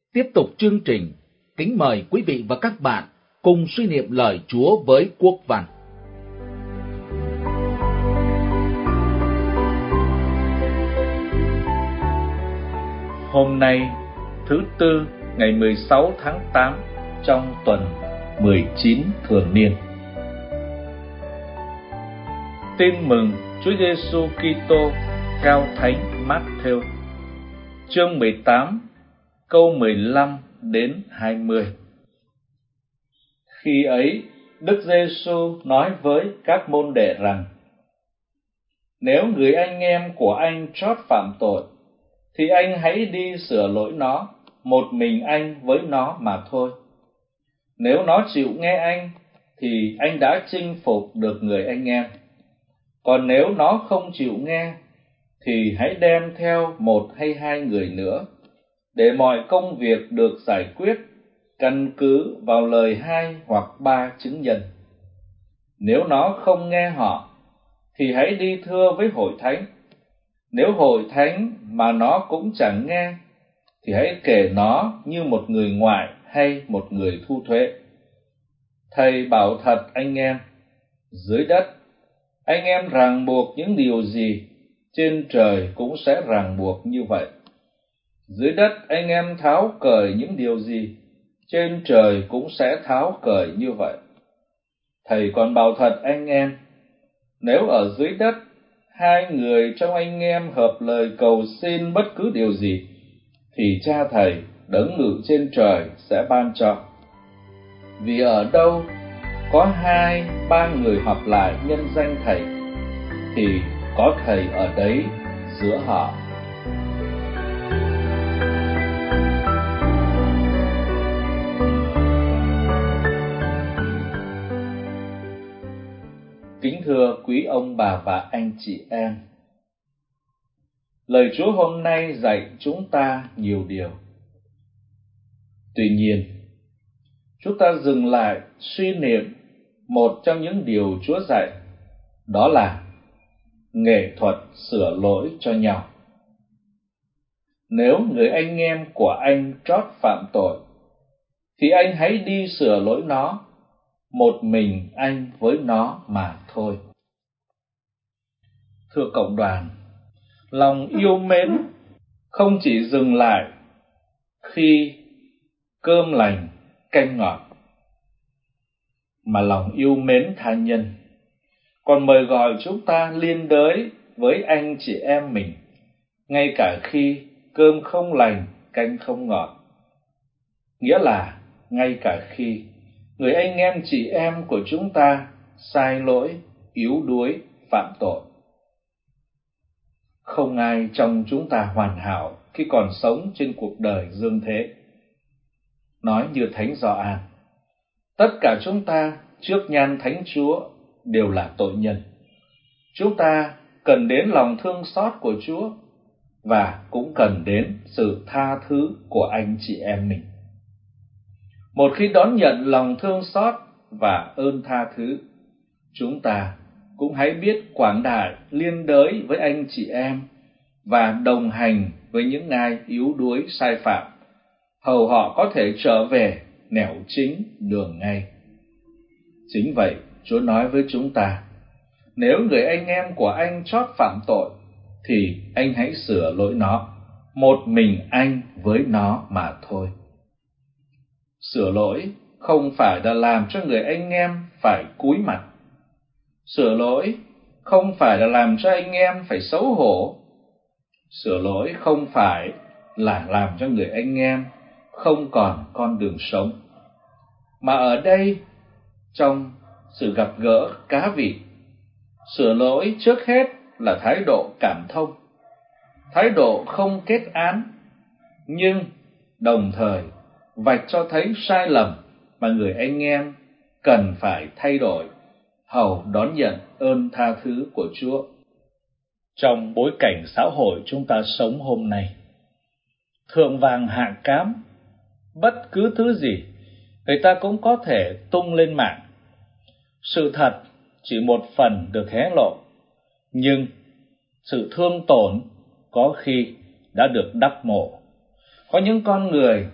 Tiếp tục chương trình, kính mời quý vị và các bạn cùng suy niệm lời Chúa với Quốc Văn. Hôm nay, thứ Tư, ngày 16 tháng 8 trong tuần 19 thường niên. Tin mừng Chúa Giêsu Kitô theo Thánh Mát-thêu, chương 18, câu 15 đến 20. Khi ấy, Đức Giêsu nói với các môn đệ rằng: Nếu người anh em của anh trót phạm tội, thì anh hãy đi sửa lỗi nó, một mình anh với nó mà thôi. Nếu nó chịu nghe anh, thì anh đã chinh phục được người anh em. Còn nếu nó không chịu nghe, thì hãy đem theo một hay hai người nữa, để mọi công việc được giải quyết căn cứ vào lời 2 hoặc 3 chứng nhân. Nếu nó không nghe họ, thì hãy đi thưa với hội thánh. Nếu hội thánh mà nó cũng chẳng nghe, thì hãy kể nó như một người ngoại hay một người thu thuế. Thầy bảo thật anh em, dưới đất anh em ràng buộc những điều gì, trên trời cũng sẽ ràng buộc như vậy. Dưới đất anh em tháo cởi những điều gì, trên trời cũng sẽ tháo cởi như vậy. Thầy còn bảo thật anh em, nếu ở dưới đất hai người trong anh em hợp lời cầu xin bất cứ điều gì, thì Cha Thầy đấng ngự trên trời sẽ ban cho. Vì ở đâu có 2-3 người họp lại nhân danh Thầy, thì có Thầy ở đấy giữa họ. Kính thưa quý ông bà và anh chị em, lời Chúa hôm nay dạy chúng ta nhiều điều. Tuy nhiên, chúng ta dừng lại suy niệm một trong những điều Chúa dạy, đó là nghệ thuật sửa lỗi cho nhau. Nếu người anh em của anh trót phạm tội, thì anh hãy đi sửa lỗi nó, một mình anh với nó mà thôi. Thưa cộng đoàn, lòng yêu mến không chỉ dừng lại khi cơm lành canh ngọt, mà lòng yêu mến tha nhân còn mời gọi chúng ta liên đới với anh chị em mình, ngay cả khi cơm không lành canh không ngọt. Nghĩa là ngay cả khi người anh em chị em của chúng ta sai lỗi, yếu đuối, phạm tội. Không ai trong chúng ta hoàn hảo khi còn sống trên cuộc đời dương thế. Nói như Thánh Gioan, tất cả chúng ta trước nhan Thánh Chúa đều là tội nhân. Chúng ta cần đến lòng thương xót của Chúa, và cũng cần đến sự tha thứ của anh chị em mình. Một khi đón nhận lòng thương xót và ơn tha thứ, chúng ta cũng hãy biết quảng đại liên đới với anh chị em và đồng hành với những ai yếu đuối sai phạm, hầu họ có thể trở về nẻo chính đường ngay. Chính vậy, Chúa nói với chúng ta, nếu người anh em của anh trót phạm tội, thì anh hãy sửa lỗi nó, một mình anh với nó mà thôi. Sửa lỗi không phải là làm cho người anh em phải cúi mặt. Sửa lỗi không phải là làm cho anh em phải xấu hổ. Sửa lỗi không phải là làm cho người anh em không còn con đường sống. Mà ở đây, trong sự gặp gỡ cá vị, sửa lỗi trước hết là thái độ cảm thông, thái độ không kết án, nhưng đồng thời vạch cho thấy sai lầm mà người anh em cần phải thay đổi, hầu đón nhận ơn tha thứ của Chúa. Trong bối cảnh xã hội chúng ta sống hôm nay, thượng vàng hạ cám, bất cứ thứ gì người ta cũng có thể tung lên mạng. Sự thật chỉ một phần được hé lộ, nhưng sự thương tổn có khi đã được đắp mộ. Có những con người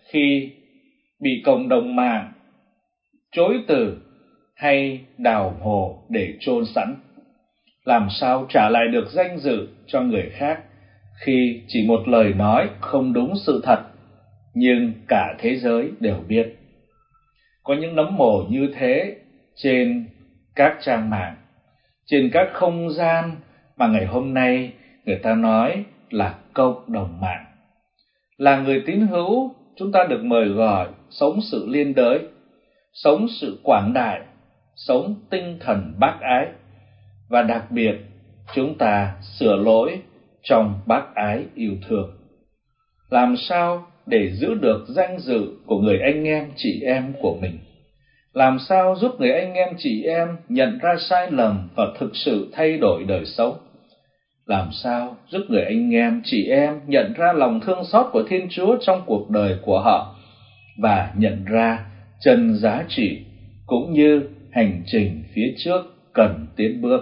khi bị cộng đồng mạng chối từ hay đào hồ để chôn sẵn? Làm sao trả lại được danh dự cho người khác khi chỉ một lời nói không đúng sự thật nhưng cả thế giới đều biết? Có những nấm mồ như thế trên các trang mạng, trên các không gian mà ngày hôm nay người ta nói là cộng đồng mạng. Là người tín hữu, chúng ta được mời gọi sống sự liên đới, sống sự quảng đại, sống tinh thần bác ái, và đặc biệt chúng ta sửa lỗi trong bác ái yêu thương. Làm sao để giữ được danh dự của người anh em chị em của mình? Làm sao giúp người anh em chị em nhận ra sai lầm và thực sự thay đổi đời sống? Làm sao giúp người anh em chị em nhận ra lòng thương xót của Thiên Chúa trong cuộc đời của họ và nhận ra chân giá trị cũng như hành trình phía trước cần tiến bước?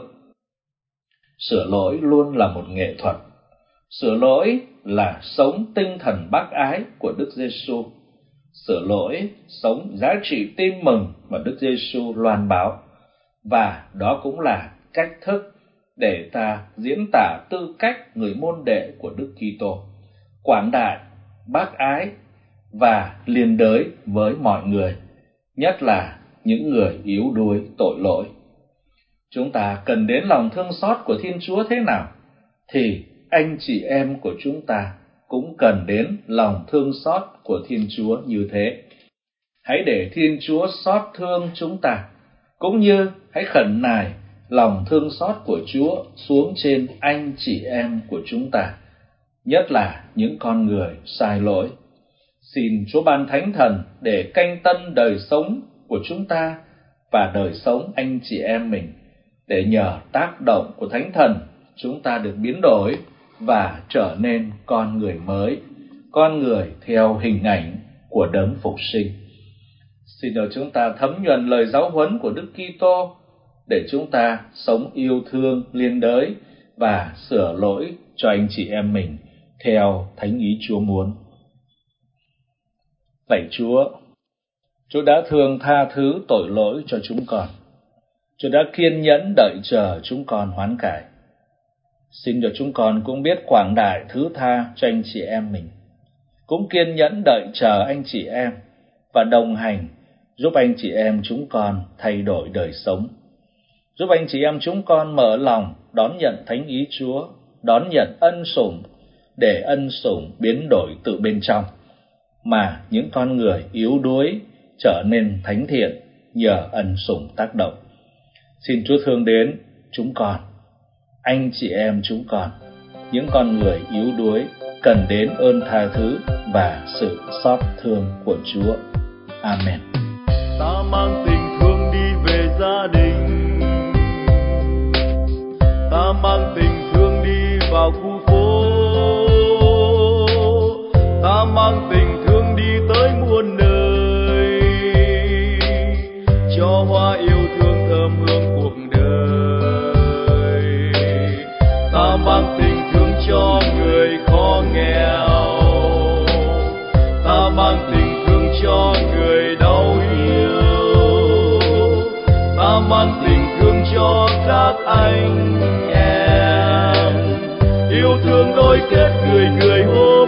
Sửa lỗi luôn là một nghệ thuật. Sửa lỗi là sống tinh thần bác ái của Đức Giêsu. Sửa lỗi sống giá trị tin mừng mà Đức Giêsu loan báo. Và đó cũng là cách thức để ta diễn tả tư cách người môn đệ của Đức Kitô, quảng đại, bác ái và liên đới với mọi người, nhất là những người yếu đuối tội lỗi. Chúng ta cần đến lòng thương xót của Thiên Chúa thế nào, thì anh chị em của chúng ta cũng cần đến lòng thương xót của Thiên Chúa như thế. Hãy để Thiên Chúa xót thương chúng ta, cũng như hãy khẩn nài lòng thương xót của Chúa xuống trên anh chị em của chúng ta, nhất là những con người sai lỗi. Xin Chúa ban Thánh Thần để canh tân đời sống của chúng ta và đời sống anh chị em mình, để nhờ tác động của Thánh Thần chúng ta được biến đổi và trở nên con người mới, con người theo hình ảnh của Đấng Phục Sinh. Xin đợi chúng ta thấm nhuần lời giáo huấn của Đức Kitô để chúng ta sống yêu thương liên đới và sửa lỗi cho anh chị em mình theo thánh ý Chúa muốn. Lạy Chúa, Chúa đã thương tha thứ tội lỗi cho chúng con. Chúa đã kiên nhẫn đợi chờ chúng con hoán cải. Xin cho chúng con cũng biết quảng đại thứ tha cho anh chị em mình, cũng kiên nhẫn đợi chờ anh chị em và đồng hành giúp anh chị em chúng con thay đổi đời sống, giúp anh chị em chúng con mở lòng đón nhận thánh ý Chúa, đón nhận ân sủng, để ân sủng biến đổi từ bên trong, mà những con người yếu đuối trở nên thánh thiện nhờ ân sủng tác động. Xin Chúa thương đến chúng con, anh chị em chúng con, những con người yếu đuối cần đến ơn tha thứ và sự xót thương của Chúa. Amen. Ta mang tình thương đi về gia đình, ta mang tình thương đi vào khu phố, ta mang tình thương đi tới muôn nơi, cho hoa yêu thương thơm hương cuộc đời. Ta mang tình thương cho người khó nghèo, ta mang tình thương cho người đau yêu, ta mang tình thương cho các anh em, yêu thương nối kết người người hôm